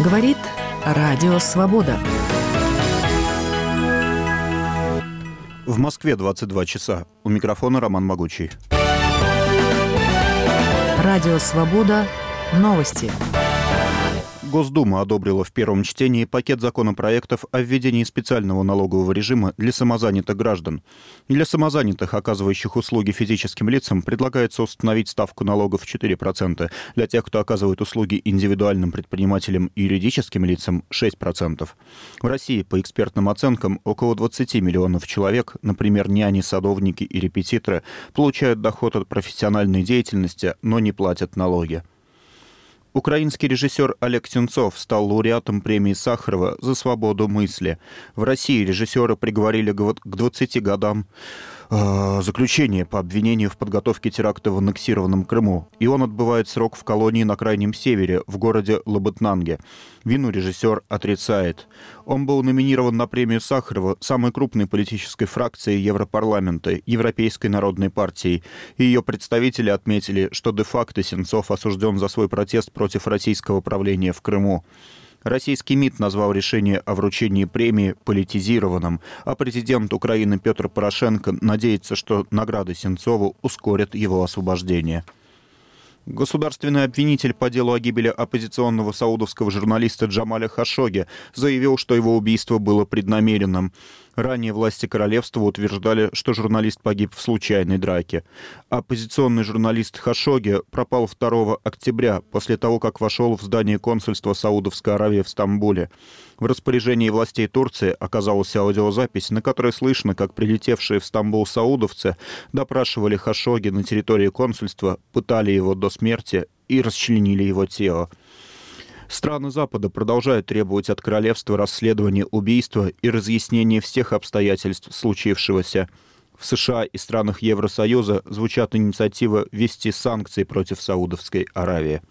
Говорит Радио Свобода. В Москве 22 часа. У микрофона Роман Могучий. Радио Свобода. Новости. Госдума одобрила в первом чтении пакет законопроектов о введении специального налогового режима для самозанятых граждан. Для самозанятых, оказывающих услуги физическим лицам, предлагается установить ставку налогов в 4%. Для тех, кто оказывает услуги индивидуальным предпринимателям и юридическим лицам, 6%. В России, по экспертным оценкам, около 20 миллионов человек, например, няни, садовники и репетиторы, получают доход от профессиональной деятельности, но не платят налоги. Украинский режиссер Олег Сенцов стал лауреатом премии Сахарова за свободу мысли. В России режиссера приговорили к 20 годам заключения по обвинению в подготовке теракта в аннексированном Крыму. И он отбывает срок в колонии на Крайнем Севере, в городе Лабытнанге. Вину режиссер отрицает. Он был номинирован на премию Сахарова самой крупной политической фракции Европарламента, Европейской народной партии. И ее представители отметили, что де-факто Сенцов осужден за свой протест против российского правления в Крыму. Российский МИД назвал решение о вручении премии политизированным, а президент Украины Петр Порошенко надеется, что награды Сенцову ускорят его освобождение. Государственный обвинитель по делу о гибели оппозиционного саудовского журналиста Джамаля Хашогги заявил, что его убийство было преднамеренным. Ранее власти королевства утверждали, что журналист погиб в случайной драке. Оппозиционный журналист Хашогги пропал 2 октября, после того, как вошел в здание консульства Саудовской Аравии в Стамбуле. В распоряжении властей Турции оказалась аудиозапись, на которой слышно, как прилетевшие в Стамбул саудовцы допрашивали Хашогги на территории консульства, пытали его до смерти и расчленили его тело. Страны Запада продолжают требовать от королевства расследования убийства и разъяснения всех обстоятельств случившегося. В США и странах Евросоюза звучат инициативы ввести санкции против Саудовской Аравии.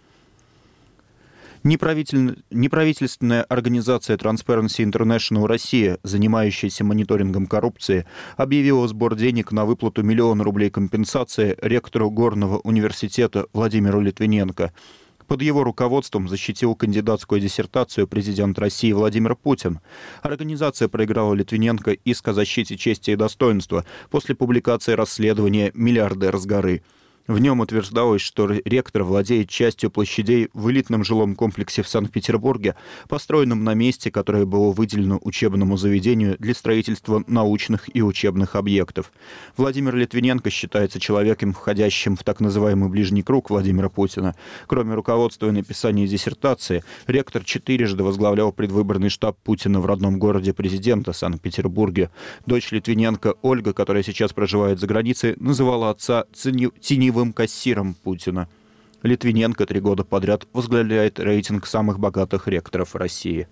Неправительственная организация Transparency International Россия, занимающаяся мониторингом коррупции, объявила сбор денег на выплату 1 000 000 рублей компенсации ректору Горного университета Владимиру Литвиненко. Под его руководством защитил кандидатскую диссертацию президент России Владимир Путин. Организация проиграла Литвиненко иск о защите чести и достоинства после публикации расследования «Миллиардер с горы». В нем утверждалось, что ректор владеет частью площадей в элитном жилом комплексе в Санкт-Петербурге, построенном на месте, которое было выделено учебному заведению для строительства научных и учебных объектов. Владимир Литвиненко считается человеком, входящим в так называемый ближний круг Владимира Путина. Кроме руководства и написания диссертации, ректор 4-жды возглавлял предвыборный штаб Путина в родном городе президента Санкт-Петербурге. Дочь Литвиненко Ольга, которая сейчас проживает за границей, называла отца теневым кассиром Путина. Литвиненко 3 года подряд возглавляет рейтинг самых богатых ректоров России.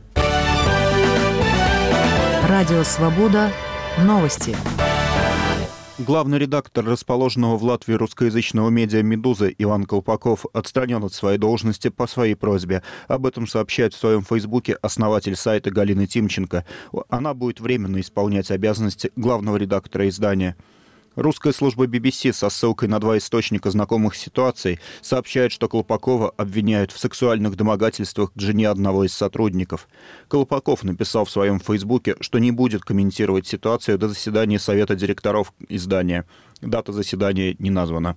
Радио Свобода. Новости. Главный редактор расположенного в Латвии русскоязычного медиа «Медуза» Иван Колпаков отстранен от своей должности по своей просьбе. Об этом сообщает в своем фейсбуке основатель сайта Галина Тимченко. Она будет временно исполнять обязанности главного редактора издания. Русская служба BBC со ссылкой на 2 источника знакомых ситуаций сообщает, что Колпакова обвиняют в сексуальных домогательствах к жене одного из сотрудников. Колпаков написал в своем фейсбуке, что не будет комментировать ситуацию до заседания Совета директоров издания. Дата заседания не названа.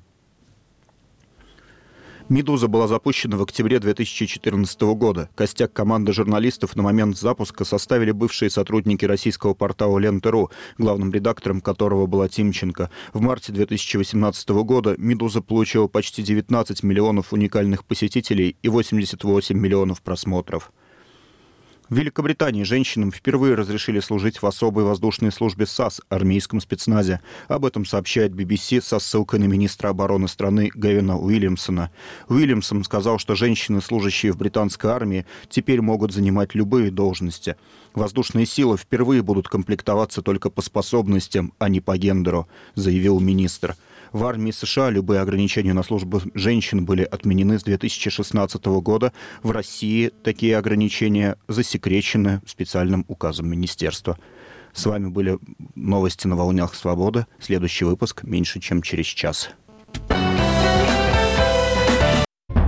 «Медуза» была запущена в октябре 2014 года. Костяк команды журналистов на момент запуска составили бывшие сотрудники российского портала «Лента.ру», главным редактором которого была Тимченко. В марте 2018 года «Медуза» получила почти 19 миллионов уникальных посетителей и 88 миллионов просмотров. В Великобритании женщинам впервые разрешили служить в особой воздушной службе САС, армейском спецназе. Об этом сообщает BBC со ссылкой на министра обороны страны Гэвина Уильямсона. Уильямсон сказал, что женщины, служащие в британской армии, теперь могут занимать любые должности. Воздушные силы впервые будут комплектоваться только по способностям, а не по гендеру, заявил министр. В армии США любые ограничения на службу женщин были отменены с 2016 года. В России такие ограничения засекречены специальным указом министерства. С вами были новости на волнах свободы. Следующий выпуск меньше чем через час.